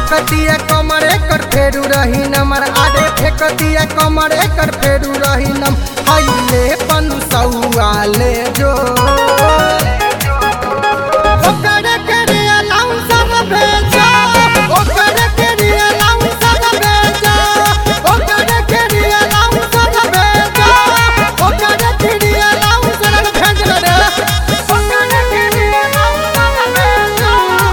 फेकतिया कमर एकर फेरू रही नमर आगे फेकतिया कमर एकर फेरू रही नम हईले पंसौआ ले जो ओकर के अलाउंसर भेजा ओकर के अलाउंसर भेजा ओकर के अलाउंसर भेजा ओकर के अलाउंसर भेज रे ओकर के अलाउंसर भेजा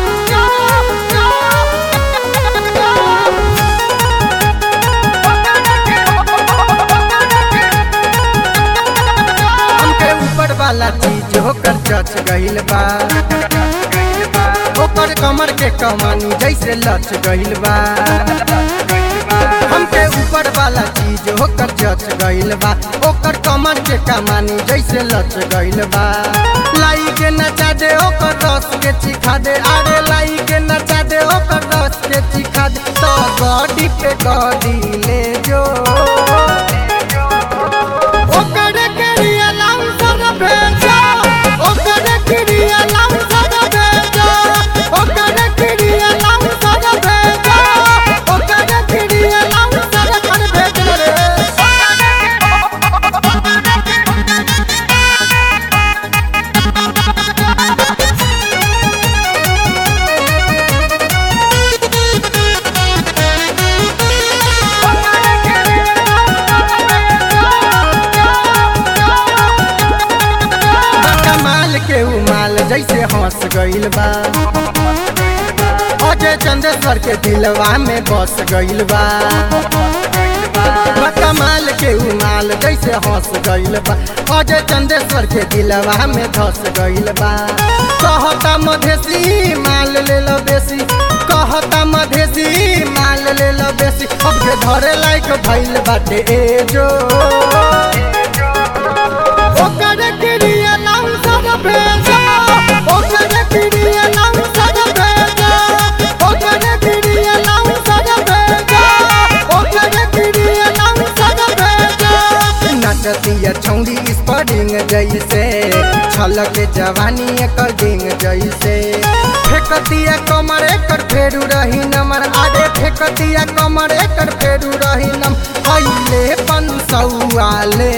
हमके ऊपर वाला चीज होकर चच गइल बा ओकर कमर के कमानी जैसे लच गइल बा हमके ऊपर वाला चीज होकर चच गइल बा ओकर कमर के कमानी जैसे लच गइल बा लाई के नचा दे ओकर रस के चिखा दे अरे लाई के नचा दे ओकर रस के चिखा दे तो गॉडी पे गॉडी ले जो ओकर के अलाउंसर भेजा ओकर के अलाउंसर भेजा ओकर के अलाउंसर भेजा ओकर के अलाउंसर कर भेज रे कमाल के उमाल जैसे हंस गइल बा अजय चंदेश्वर के दिलवा में बस गइल बा कमाल के उमाल जैसे हंस गइल बा अजय चंदेश्वर के दिलवा में धस गइल बा कहता मधेसी माल ले लो बेसी कहता मधेसी माल ले लो बेसी अब के धरे लायक भइल बाटे ए जो ओकर के अलाउंसर भेजा ओकर के अलाउंसर भेजा ओकर के अलाउंसर भेजा ओकर के अलाउंसर भेजा नचतिया छौड़ी स्परिंग जैसे छलक जवानी एकर डिंग जैसे फेकतिया कमर एकर फेरू रही नमर आगे फेकतिया कमर एकर फेरू रही नम हईले पंसौआ ले